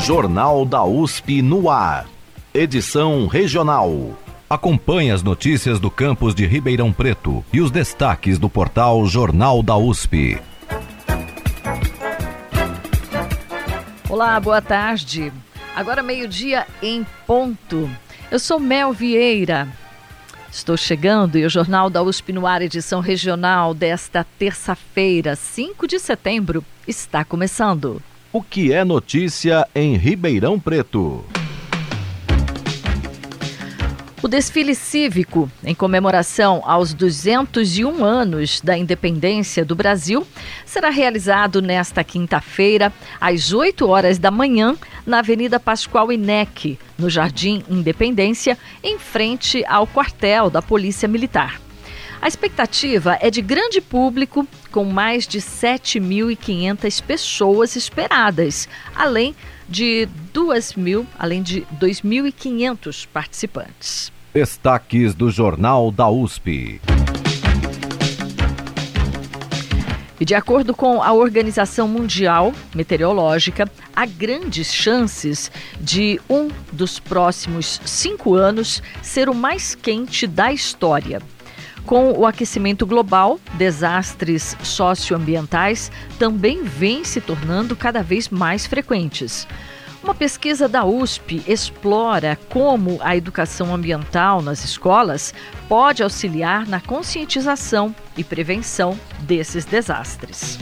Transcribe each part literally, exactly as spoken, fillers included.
Jornal da U S P no ar. Edição regional. Acompanhe as notícias do campus de Ribeirão Preto e os destaques do portal Jornal da U S P. Olá, boa tarde. Agora meio-dia em ponto. Eu sou Mel Vieira. Estou chegando e o Jornal da U S P no ar, edição regional desta terça-feira, cinco de setembro, está começando. O que é notícia em Ribeirão Preto? O desfile cívico, em comemoração aos duzentos e um anos da independência do Brasil, será realizado nesta quinta-feira, às oito horas da manhã, na Avenida Pascoal Inec, no Jardim Independência, em frente ao quartel da Polícia Militar. A expectativa é de grande público, com mais de sete mil e quinhentas pessoas esperadas, além de duas mil, além de dois mil e quinhentos participantes. Destaques do Jornal da U S P. E de acordo com a Organização Mundial Meteorológica, há grandes chances de um dos próximos cinco anos ser o mais quente da história. Com o aquecimento global, desastres socioambientais também vêm se tornando cada vez mais frequentes. Uma pesquisa da U S P explora como a educação ambiental nas escolas pode auxiliar na conscientização e prevenção desses desastres.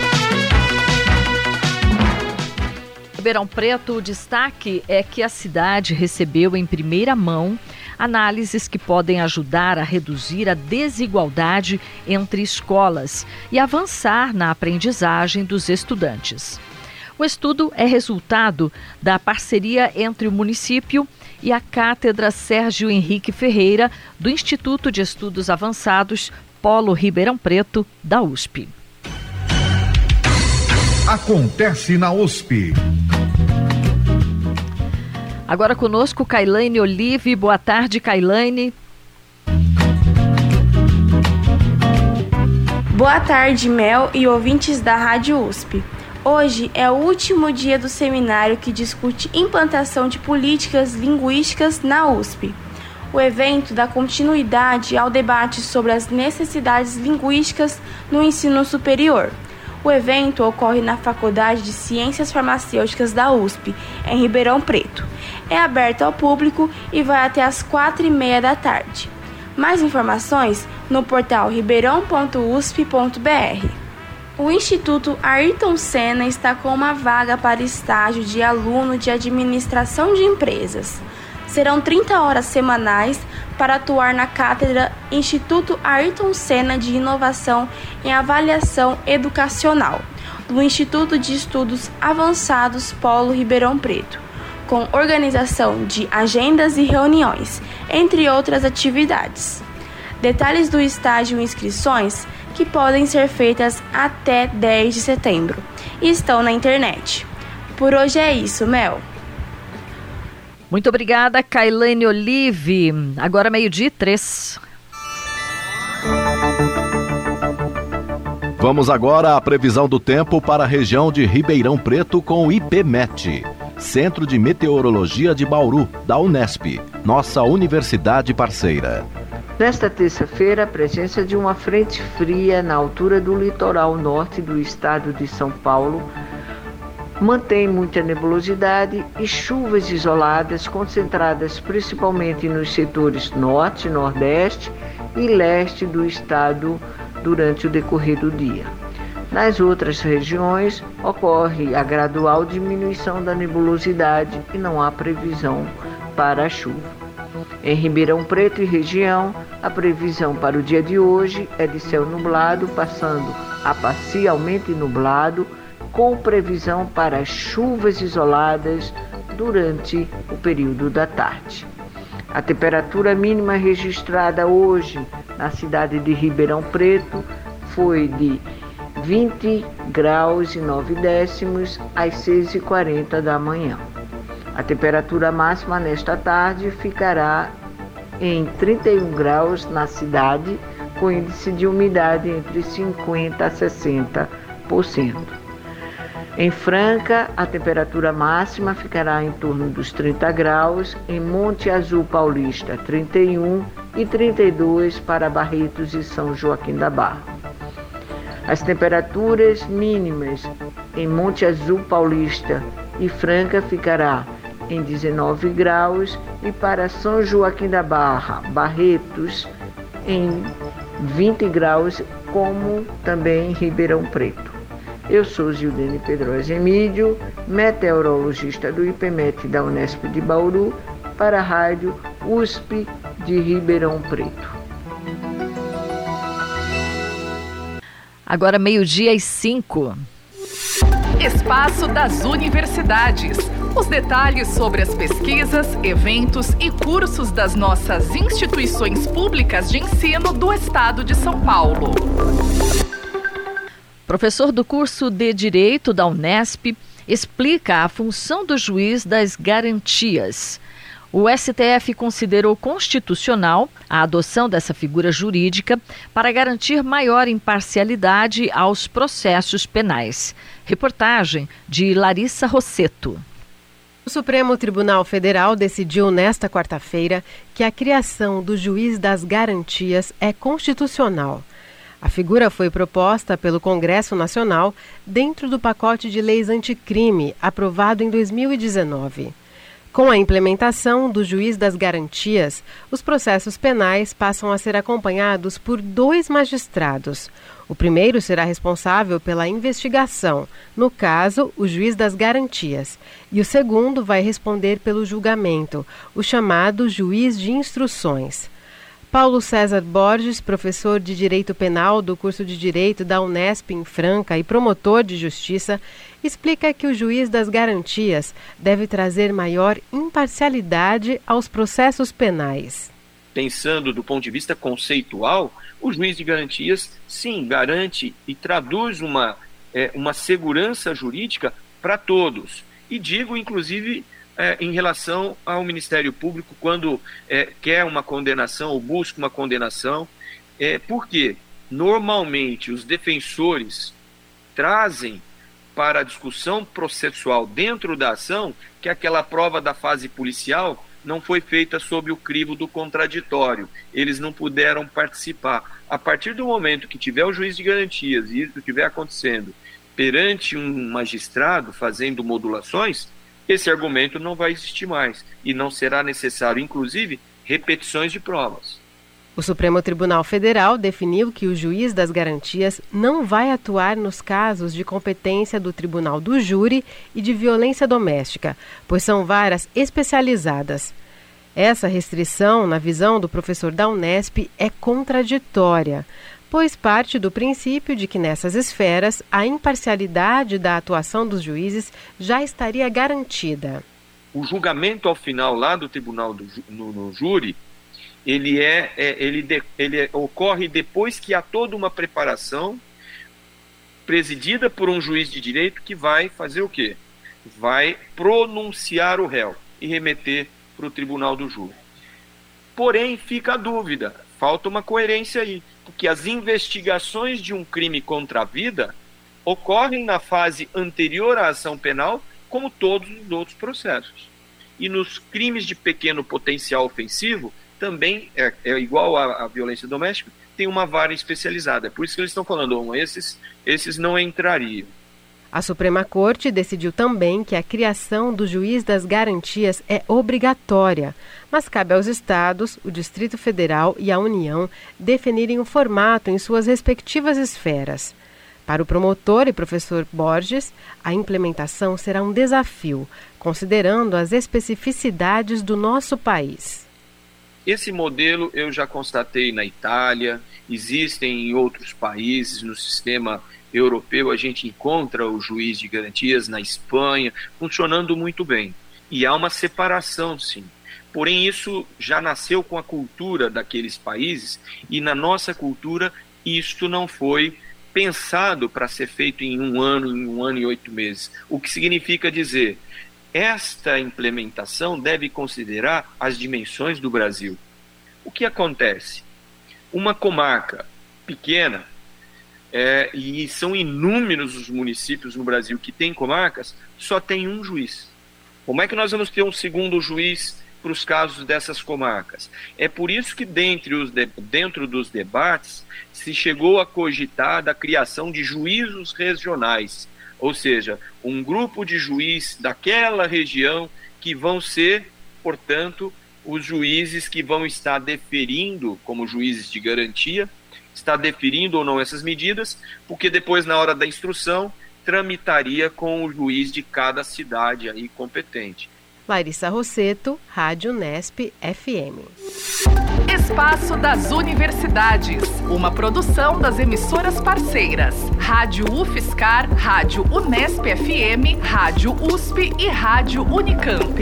Ribeirão Preto, o destaque é que a cidade recebeu em primeira mão análises que podem ajudar a reduzir a desigualdade entre escolas e avançar na aprendizagem dos estudantes. O estudo é resultado da parceria entre o município e a Cátedra Sérgio Henrique Ferreira do Instituto de Estudos Avançados Polo Ribeirão Preto, da U S P. Acontece na U S P. Agora conosco, Kailane Olive. Boa tarde, Kailane. Boa tarde, Mel e ouvintes da Rádio U S P. Hoje é o último dia do seminário que discute implantação de políticas linguísticas na U S P. O evento dá continuidade ao debate sobre as necessidades linguísticas no ensino superior. O evento ocorre na Faculdade de Ciências Farmacêuticas da U S P, em Ribeirão Preto. É aberto ao público e vai até às quatro e meia da tarde. Mais informações no portal ribeirão ponto u s p ponto b r. O Instituto Ayrton Senna está com uma vaga para estágio de aluno de administração de empresas. Serão trinta horas semanais para atuar na cátedra Instituto Ayrton Senna de Inovação em Avaliação Educacional, do Instituto de Estudos Avançados Polo Ribeirão Preto, com organização de agendas e reuniões, entre outras atividades. Detalhes do estágio e inscrições que podem ser feitas até dez de setembro e estão na internet. Por hoje é isso, Mel. Muito obrigada, Kailane Olive. Agora meio-dia e três. Vamos agora à previsão do tempo para a região de Ribeirão Preto com o IPMET, Centro de Meteorologia de Bauru, da Unesp, nossa universidade parceira. Nesta terça-feira, a presença de uma frente fria na altura do litoral norte do estado de São Paulo mantém muita nebulosidade e chuvas isoladas concentradas principalmente nos setores norte, nordeste e leste do estado durante o decorrer do dia. Nas outras regiões, ocorre a gradual diminuição da nebulosidade e não há previsão para a chuva. Em Ribeirão Preto e região, a previsão para o dia de hoje é de céu nublado, passando a parcialmente nublado, com previsão para chuvas isoladas durante o período da tarde. A temperatura mínima registrada hoje na cidade de Ribeirão Preto foi de vinte graus e nove décimos às seis e quarenta da manhã. A temperatura máxima nesta tarde ficará em trinta e um graus na cidade, com índice de umidade entre cinquenta por cento a sessenta por cento. Em Franca, a temperatura máxima ficará em torno dos trinta graus, em Monte Azul Paulista, trinta e um e trinta e dois para Barretos e São Joaquim da Barra. As temperaturas mínimas em Monte Azul Paulista e Franca ficará em dezenove graus e para São Joaquim da Barra, Barretos, em vinte graus, como também em Ribeirão Preto. Eu sou Gildene Pedrosa Emídio, meteorologista do IPMET da Unesp de Bauru, para a Rádio U S P de Ribeirão Preto. Agora meio-dia e cinco. Espaço das Universidades. Os detalhes sobre as pesquisas, eventos e cursos das nossas instituições públicas de ensino do Estado de São Paulo. Professor do curso de Direito da Unesp explica a função do juiz das garantias. O S T F considerou constitucional a adoção dessa figura jurídica para garantir maior imparcialidade aos processos penais. Reportagem de Larissa Rosseto. O Supremo Tribunal Federal decidiu nesta quarta-feira que a criação do juiz das garantias é constitucional. A figura foi proposta pelo Congresso Nacional dentro do pacote de leis anticrime aprovado em dois mil e dezenove. Com a implementação do juiz das garantias, os processos penais passam a ser acompanhados por dois magistrados. O primeiro será responsável pela investigação, no caso, o juiz das garantias, e o segundo vai responder pelo julgamento, o chamado juiz de instruções. Paulo César Borges, professor de Direito Penal do curso de Direito da Unesp em Franca e promotor de Justiça, explica que o juiz das garantias deve trazer maior imparcialidade aos processos penais. Pensando do ponto de vista conceitual, o juiz de garantias, sim, garante e traduz uma, é, uma segurança jurídica para todos. E digo, inclusive, É, em relação ao Ministério Público, quando é, quer uma condenação ou busca uma condenação, é, porque normalmente os defensores trazem para a discussão processual dentro da ação que aquela prova da fase policial não foi feita sob o crivo do contraditório, eles não puderam participar. A partir do momento que tiver o juiz de garantias e isso estiver acontecendo perante um magistrado fazendo modulações, esse argumento não vai existir mais e não será necessário, inclusive, repetições de provas. O Supremo Tribunal Federal definiu que o juiz das garantias não vai atuar nos casos de competência do Tribunal do Júri e de violência doméstica, pois são varas especializadas. Essa restrição, na visão do professor da Unesp, é contraditória, pois parte do princípio de que nessas esferas a imparcialidade da atuação dos juízes já estaria garantida. O julgamento ao final lá do tribunal do, no, no júri, ele, é, é, ele, de, ele é, ocorre depois que há toda uma preparação presidida por um juiz de direito que vai fazer o quê? Vai pronunciar o réu e remeter para o tribunal do júri. Porém, fica a dúvida, falta uma coerência aí. Porque as investigações de um crime contra a vida ocorrem na fase anterior à ação penal, como todos os outros processos. E nos crimes de pequeno potencial ofensivo, também é, é igual à, à violência doméstica, tem uma vara especializada. É por isso que eles estão falando, oh, esses, esses não entrariam. A Suprema Corte decidiu também que a criação do juiz das garantias é obrigatória, mas cabe aos estados, o Distrito Federal e a União definirem o formato em suas respectivas esferas. Para o promotor e professor Borges, a implementação será um desafio, considerando as especificidades do nosso país. Esse modelo eu já constatei na Itália, existem em outros países, no sistema europeu a gente encontra o juiz de garantias na Espanha, funcionando muito bem. E há uma separação, sim. Porém, isso já nasceu com a cultura daqueles países e na nossa cultura isto não foi pensado para ser feito em um ano, em um ano e oito meses. O que significa dizer, esta implementação deve considerar as dimensões do Brasil. O que acontece? Uma comarca pequena é, e são inúmeros os municípios no Brasil que têm comarcas, só tem um juiz. Como é que nós vamos ter um segundo juiz para os casos dessas comarcas? É por isso que dentre os de, dentro dos debates se chegou a cogitar da criação de juízos regionais, ou seja, um grupo de juiz daquela região que vão ser, portanto, os juízes que vão estar deferindo, como juízes de garantia, está deferindo ou não essas medidas, porque depois, na hora da instrução, tramitaria com o juiz de cada cidade aí competente. Larissa Rosseto, Rádio Unesp F M. Espaço das Universidades, uma produção das emissoras parceiras, Rádio UFSCar, Rádio Unesp F M, Rádio U S P e Rádio Unicamp.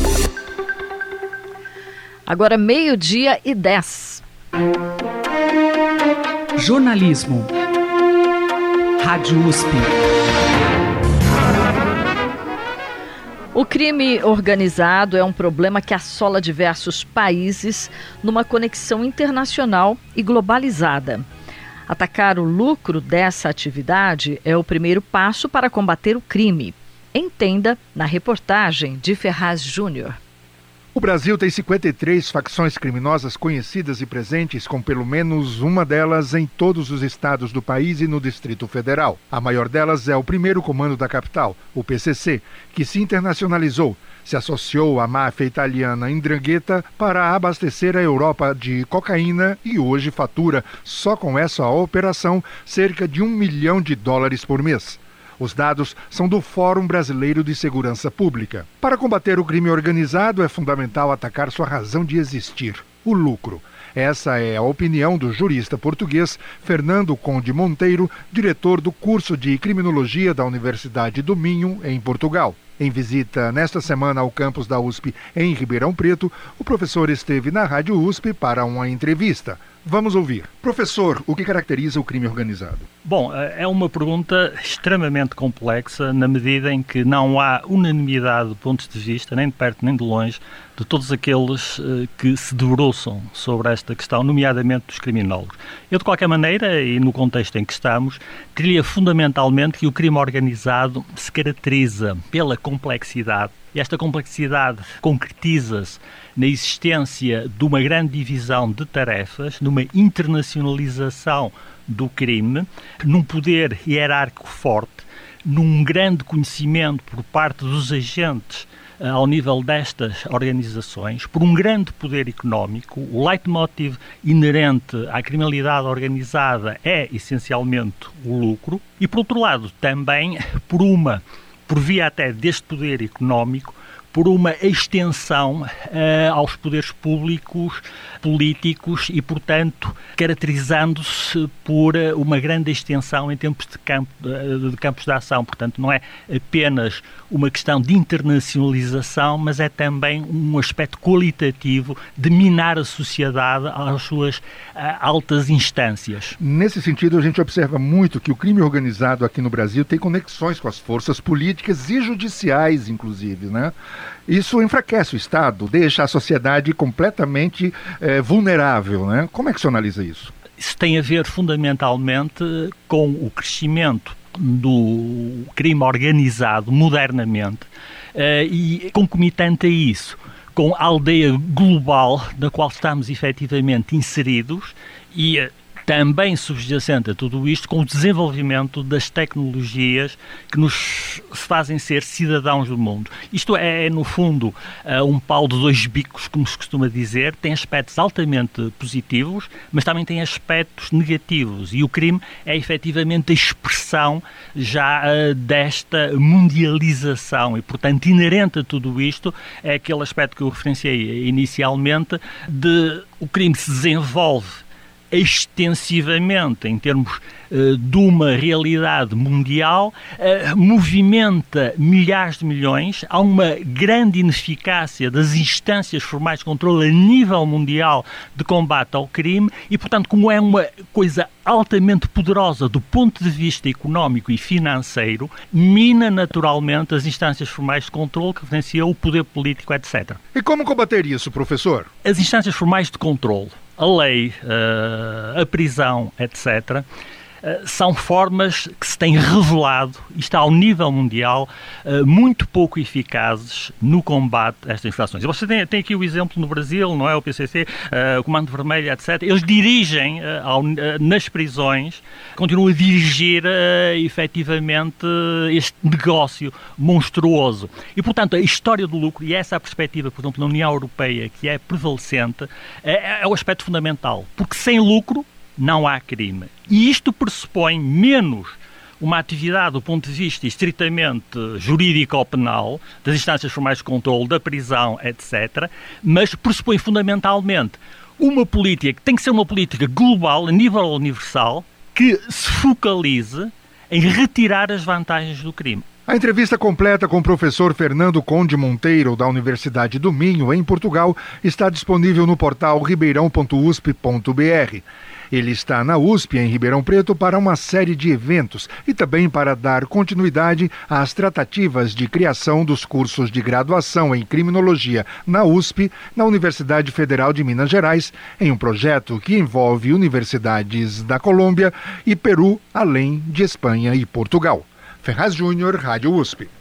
Agora meio-dia e dez. Jornalismo. Rádio U S P. O crime organizado é um problema que assola diversos países numa conexão internacional e globalizada. Atacar o lucro dessa atividade é o primeiro passo para combater o crime. Entenda na reportagem de Ferraz Júnior. O Brasil tem cinquenta e três facções criminosas conhecidas e presentes, com pelo menos uma delas em todos os estados do país e no Distrito Federal. A maior delas é o Primeiro Comando da Capital, o P C C, que se internacionalizou, se associou à máfia italiana 'Ndrangheta para abastecer a Europa de cocaína e hoje fatura, só com essa operação, cerca de um milhão de dólares por mês. Os dados são do Fórum Brasileiro de Segurança Pública. Para combater o crime organizado, é fundamental atacar sua razão de existir, o lucro. Essa é a opinião do jurista português Fernando Conde Monteiro, diretor do curso de Criminologia da Universidade do Minho, em Portugal. Em visita nesta semana ao campus da U S P em Ribeirão Preto, o professor esteve na Rádio U S P para uma entrevista. Vamos ouvir. Professor, o que caracteriza o crime organizado? Bom, é uma pergunta extremamente complexa na medida em que não há unanimidade de pontos de vista, nem de perto nem de longe, de todos aqueles uh, que se debruçam sobre esta questão, nomeadamente dos criminólogos. Eu, de qualquer maneira, e no contexto em que estamos, diria fundamentalmente que o crime organizado se caracteriza pela complexidade. E esta complexidade concretiza-se na existência de uma grande divisão de tarefas, numa internacionalização do crime, num poder hierárquico forte, num grande conhecimento por parte dos agentes ao nível destas organizações, por um grande poder económico. O leitmotiv inerente à criminalidade organizada é, essencialmente, o lucro. E, por outro lado, também por uma, por via até deste poder económico, por uma extensão uh, aos poderes públicos, políticos e, portanto, caracterizando-se por uh, uma grande extensão em termos de, campo, uh, de campos de ação. Portanto, não é apenas uma questão de internacionalização, mas é também um aspecto qualitativo de minar a sociedade às suas uh, altas instâncias. Nesse sentido, a gente observa muito que o crime organizado aqui no Brasil tem conexões com as forças políticas e judiciais, inclusive, né? Isso enfraquece o Estado, deixa a sociedade completamente eh, vulnerável, né? Como é que se analisa isso? Isso tem a ver fundamentalmente com o crescimento do crime organizado modernamente eh, e concomitante a isso, com a aldeia global na qual estamos efetivamente inseridos e eh, também subjacente a tudo isto com o desenvolvimento das tecnologias que nos fazem ser cidadãos do mundo. Isto é, no fundo, um pau de dois bicos, como se costuma dizer, tem aspectos altamente positivos, mas também tem aspectos negativos. E o crime é efetivamente a expressão já desta mundialização e, portanto, inerente a tudo isto é aquele aspecto que eu referenciei inicialmente de o crime se desenvolve extensivamente em termos uh, de uma realidade mundial, uh, movimenta milhares de milhões, há uma grande ineficácia das instâncias formais de controle a nível mundial de combate ao crime e, portanto, como é uma coisa altamente poderosa do ponto de vista económico e financeiro, mina naturalmente as instâncias formais de controle que referenciam o poder político, etcétera. E como combater isso, professor? As instâncias formais de controle, a lei, a prisão, etcétera, são formas que se têm revelado, e está ao nível mundial, muito pouco eficazes no combate a estas infrações. E você tem, tem aqui o exemplo no Brasil, não é? O P C C, o Comando Vermelho, etcétera. Eles dirigem ao, nas prisões, continuam a dirigir efetivamente este negócio monstruoso. E, portanto, a história do lucro, e essa é a perspectiva, por exemplo, na União Europeia, que é prevalecente, é, é o aspecto fundamental. Porque sem lucro não há crime. E isto pressupõe menos uma atividade do ponto de vista estritamente jurídico ou penal, das instâncias formais de controle, da prisão, etcétera, mas pressupõe fundamentalmente uma política que tem que ser uma política global, a nível universal, que se focalize em retirar as vantagens do crime. A entrevista completa com o professor Fernando Conde Monteiro, da Universidade do Minho, em Portugal, está disponível no portal ribeirão ponto u s p ponto b r. Ele está na U S P, em Ribeirão Preto, para uma série de eventos e também para dar continuidade às tratativas de criação dos cursos de graduação em criminologia na U S P, na Universidade Federal de Minas Gerais, em um projeto que envolve universidades da Colômbia e Peru, além de Espanha e Portugal. Ferraz Júnior, Rádio U S P.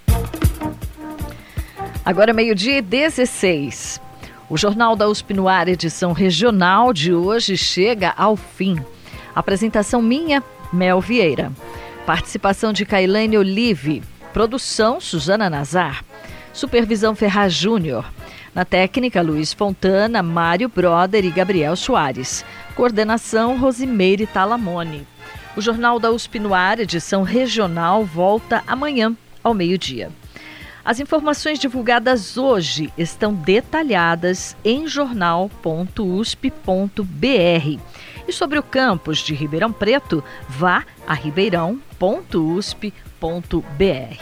Agora meio-dia e dezesseis. O Jornal da U S P no ar, edição regional de hoje, chega ao fim. Apresentação minha, Mel Vieira. Participação de Cailane Olive. Produção, Suzana Nazar. Supervisão Ferraz Júnior. Na técnica, Luiz Fontana, Mário Broder e Gabriel Soares. Coordenação, Rosimeire Talamone. O Jornal da U S P no ar, edição regional, volta amanhã, ao meio-dia. As informações divulgadas hoje estão detalhadas em jornal ponto u s p ponto b r. E sobre o campus de Ribeirão Preto, vá a ribeirão ponto u s p ponto b r.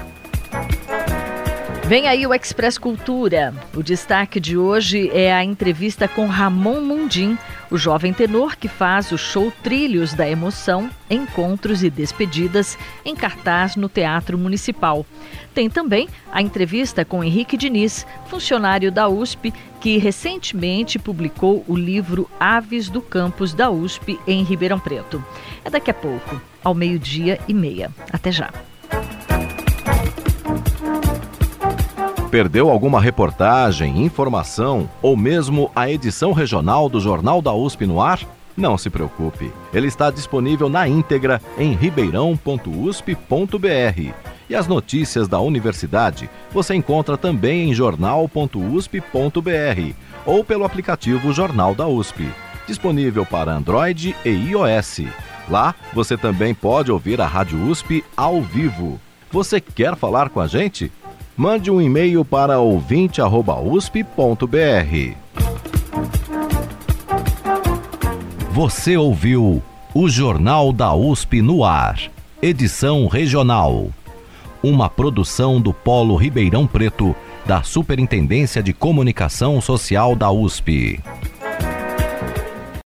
Vem aí o Express Cultura. O destaque de hoje é a entrevista com Ramon Mundim, o jovem tenor que faz o show Trilhos da Emoção, Encontros e Despedidas, em cartaz no Teatro Municipal. Tem também a entrevista com Henrique Diniz, funcionário da U S P, que recentemente publicou o livro Aves do Campus da U S P em Ribeirão Preto. É daqui a pouco, ao meio-dia e meia. Até já. Perdeu alguma reportagem, informação ou mesmo a edição regional do Jornal da U S P no ar? Não se preocupe, ele está disponível na íntegra em ribeirão ponto u s p ponto b r. E as notícias da universidade você encontra também em jornal ponto u s p ponto b r ou pelo aplicativo Jornal da U S P, disponível para Android e iOS. Lá você também pode ouvir a Rádio U S P ao vivo. Você quer falar com a gente? Mande um e-mail para ouvinte arroba u s p ponto b r. Você ouviu o Jornal da U S P no ar, edição regional. Uma produção do Polo Ribeirão Preto, da Superintendência de Comunicação Social da U S P.